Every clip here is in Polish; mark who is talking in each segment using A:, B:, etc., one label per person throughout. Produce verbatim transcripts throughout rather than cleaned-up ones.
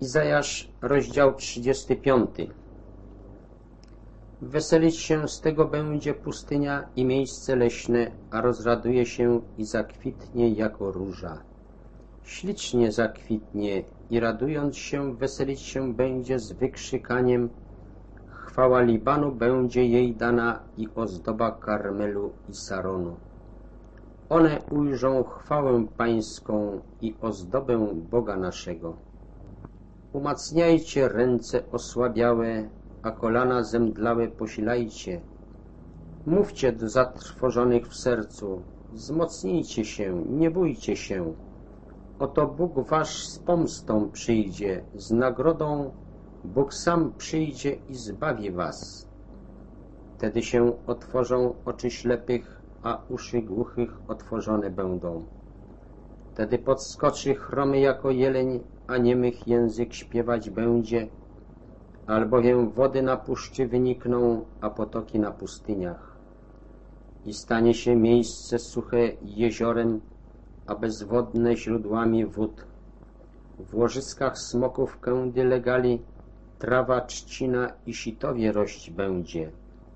A: Izajasz, rozdział trzydziesty piąty. Weselić się z tego będzie pustynia i miejsce leśne, a rozraduje się i zakwitnie jako róża. Ślicznie zakwitnie i radując się, weselić się będzie z wykrzykaniem. Chwała Libanu będzie jej dana i ozdoba Karmelu i Saronu. One ujrzą chwałę Pańską i ozdobę Boga naszego. Umacniajcie ręce osłabiałe, a kolana zemdlałe posilajcie. Mówcie do zatrwożonych w sercu, wzmocnijcie się, nie bójcie się. Oto Bóg wasz z pomstą przyjdzie, z nagrodą Bóg sam przyjdzie i zbawi was. Wtedy się otworzą oczy ślepych, a uszy głuchych otworzone będą. Wtedy podskoczy chromy jako jeleń, a niemych język śpiewać będzie, albowiem wody na puszczy wynikną, a potoki na pustyniach. I stanie się miejsce suche jeziorem, a bezwodne źródłami wód. W łożyskach smoków kędy legali, trawa, trzcina i sitowie rość będzie.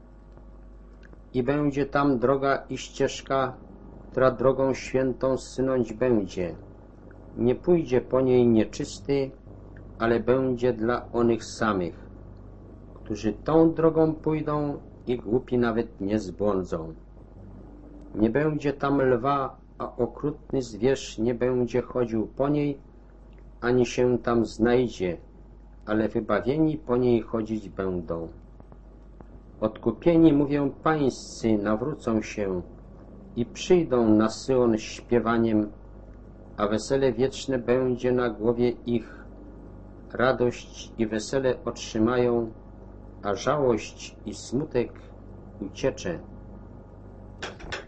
A: I będzie tam droga i ścieżka, która drogą świętą synąć będzie. Nie pójdzie po niej nieczysty, ale będzie dla onych samych, którzy tą drogą pójdą i głupi nawet nie zbłądzą. Nie będzie tam lwa, a okrutny zwierz nie będzie chodził po niej, ani się tam znajdzie, ale wybawieni po niej chodzić będą. Odkupieni, mówię, pańscy nawrócą się i przyjdą na Syjon śpiewaniem, a wesele wieczne będzie na głowie ich. Radość i wesele otrzymają, a żałość i smutek uciecze.